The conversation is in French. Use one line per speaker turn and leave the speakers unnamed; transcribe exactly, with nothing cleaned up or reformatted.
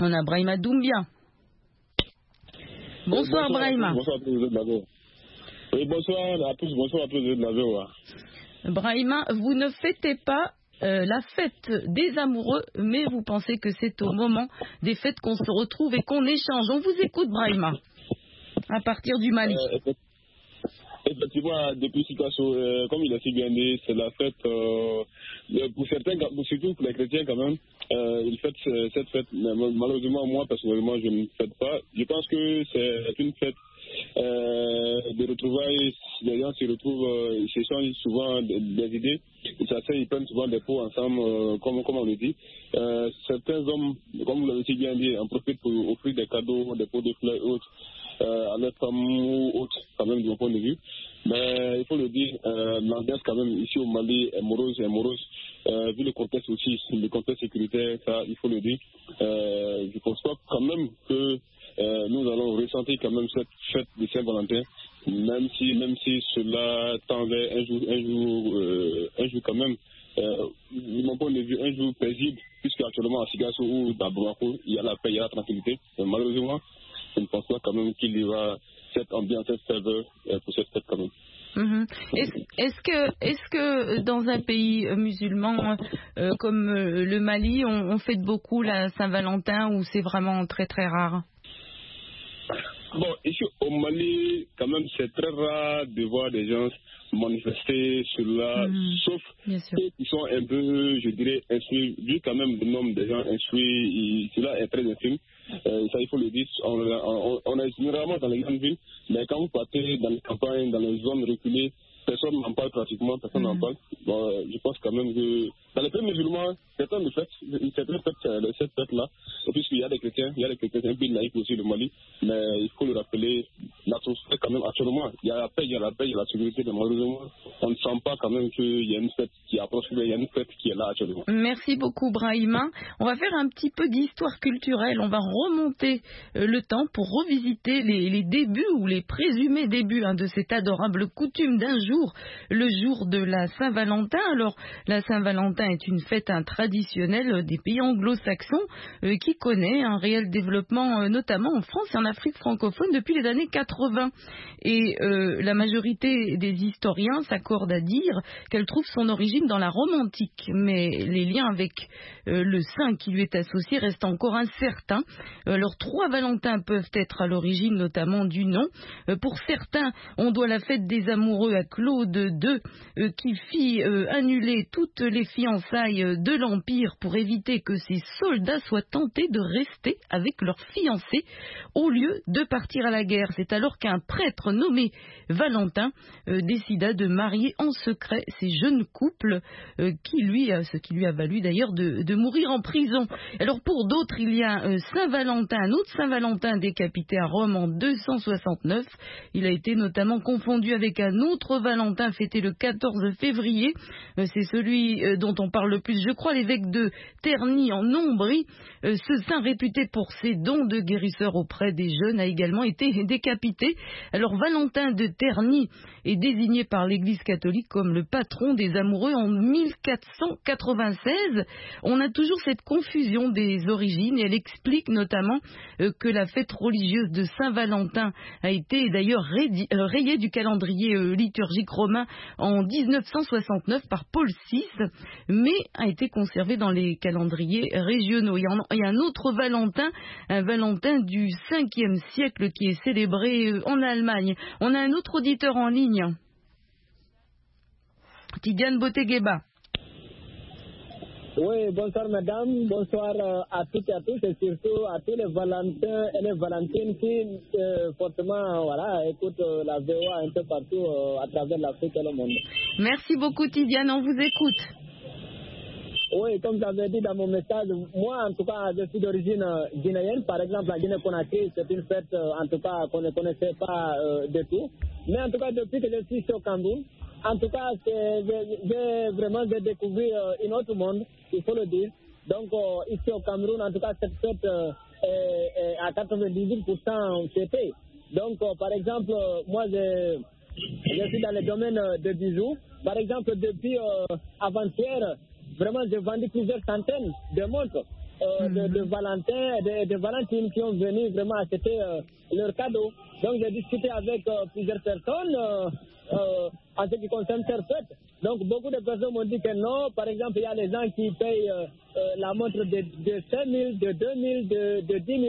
On a Brahima Doumbia. Bonsoir, bonsoir Brahima.
Bonsoir à tous, vous êtes là-bas. Oui, bonsoir à tous, bonsoir à tous, vous êtes là-bas.
Brahima, vous ne fêtez pas euh, la fête des amoureux, mais vous pensez que c'est au moment des fêtes qu'on se retrouve et qu'on échange. On vous écoute, Brahima, à partir du Mali.
Euh, Effectivement, depuis Picasso, euh, comme il a si bien dit, c'est la fête, euh, pour certains, surtout pour les chrétiens quand même, euh, ils fêtent cette fête. Mais malheureusement, moi, personnellement, je ne fête pas. Je pense que c'est une fête euh, de retrouvailles. Les gens se retrouvent, euh, ils s'échangent souvent des, des idées. Ils s'asseyent, ils prennent souvent des pots ensemble, euh, comme, comme on le dit. Euh, certains hommes, comme vous l'avez si bien dit, en profitent pour offrir des cadeaux, des pots de fleurs et autres. Euh, à leur femme ou autre, quand même, de mon point de vue. Mais il faut le dire, euh, l'ambiance, quand même, ici au Mali, est morose, est morose. Euh, vu le contexte aussi, le contexte sécuritaire, ça, il faut le dire. Euh, je pense pas quand même que euh, nous allons ressentir quand même cette fête de Saint-Valentin, même si, même si cela tendait un jour, un jour, euh, un jour quand même, euh, de mon point de vue, un jour paisible, puisque actuellement à Sigasso ou à Bamako, il y a la paix, il y a la tranquillité. Mais malheureusement, je ne pense pas quand même qu'il y aura cette ambiance, cette saveur pour cette fête quand même.
Mmh. Est-ce, est-ce que, est-ce que dans un pays musulman euh, comme euh, le Mali, on, on fête beaucoup la Saint-Valentin ou c'est vraiment très très rare?
Bon, ici au Mali, quand même, c'est très rare de voir des gens manifester cela, mmh, sauf ceux qui sont un peu, je dirais, instruits. Vu quand même le nombre de gens instruits, cela est très infime. Euh, ça, il faut le dire. On, on, on est généralement dans les grandes villes, mais quand vous partez dans les campagnes, dans les zones reculées, personne n'en parle pratiquement, personne n'en mmh. parle. Bon, euh, je pense quand même que dans les pays musulmans, certains le fêtent, certains fêtent cette fête-là, puisqu'il y a des chrétiens, il y a des chrétiens, c'est un pays laïque aussi, le Mali, mais il faut le rappeler, l'atmosphère quand même actuellement, il y a la paix, il y a la paix, il y a la sécurité, mais malheureusement, on ne sent pas quand même qu'il y a une fête qui approche, il y a une fête qui est là actuellement.
Merci beaucoup Brahima. On va faire un petit peu d'histoire culturelle, on va remonter euh, le temps pour revisiter les, les débuts ou les présumés débuts hein, de cette adorable coutume d'un jour, le jour de la Saint-Valentin. Alors la Saint-Valentin est une fête hein, traditionnelle des pays anglo-saxons euh, qui connaît un réel développement euh, notamment en France et en Afrique francophone depuis les années quatre-vingts. Et euh, la majorité des historiens s'accordent à dire qu'elle trouve son origine dans la Rome antique, mais les liens avec euh, le saint qui lui est associé restent encore incertains. Alors trois Valentins peuvent être à l'origine notamment du nom. Euh, pour certains, on doit la fête des amoureux à Claude deux euh, qui fit euh, annuler toutes les fiançailles de l'Empire pour éviter que ses soldats soient tentés de rester avec leurs fiancés au lieu de partir à la guerre. C'est alors qu'un prêtre nommé Valentin euh, décida de marier en secret ces jeunes couples, euh, qui lui, euh, ce qui lui a valu d'ailleurs de, de mourir en prison. Alors pour d'autres, il y a euh, Saint-Valentin, un autre Saint-Valentin décapité à Rome en deux cent soixante-neuf. Il a été notamment confondu avec un autre Valentin fêté le quatorze février. Euh, c'est celui euh, dont on parle le plus, je crois, l'évêque de Terni en Ombrie. Euh, ce saint réputé pour ses dons de guérisseur auprès des jeunes a également été décapité. Alors Valentin de Terni est désigné par l'Église catholique comme le patron des amoureux en mille quatre cent quatre-vingt-seize. On a toujours cette confusion des origines et elle explique notamment euh, que la fête religieuse de Saint-Valentin a été d'ailleurs rayée euh, rayée du calendrier euh, liturgique romain en dix-neuf cent soixante-neuf par Paul six, mais a été conservée dans les calendriers régionaux. Il y, en, il y a un autre Valentin, un Valentin du cinquième siècle qui est célébré euh, en Allemagne. On a un autre auditeur en ligne. Tidiane Botegueba.
Oui, bonsoir madame, bonsoir euh, à toutes et à tous et surtout à tous les Valentins et les Valentines qui euh, fortement voilà, écoutent euh, la V O A un peu partout euh, à travers l'Afrique et le monde.
Merci beaucoup Tidiane, on vous écoute.
Oui, comme j'avais dit dans mon message, moi en tout cas je suis d'origine guinéenne, par exemple la Guinée-Conakry, c'est une fête euh, en tout cas qu'on ne connaissait pas euh, du tout, mais en tout cas depuis que je suis au Cameroun, en tout cas j'ai vraiment découvert euh, un autre monde, il faut le dire. Donc euh, ici au Cameroun, en tout cas cette fête euh, est, est à quatre-vingt-dix-huit pour cent fêtée. Donc euh, par exemple, euh, moi je, je suis dans le domaine de bijoux, par exemple depuis euh, avant-hier, vraiment, j'ai vendu plusieurs centaines de montres. euh, de, de Valentin, de, de Valentine qui ont venu vraiment acheter euh, leur cadeau. Donc j'ai discuté avec euh, plusieurs personnes euh, euh, en ce qui concerne cette fête. Donc beaucoup de personnes m'ont dit que non. Par exemple, il y a des gens qui payent euh, euh, la montre de, de cinq mille, de deux mille, de, de dix mille.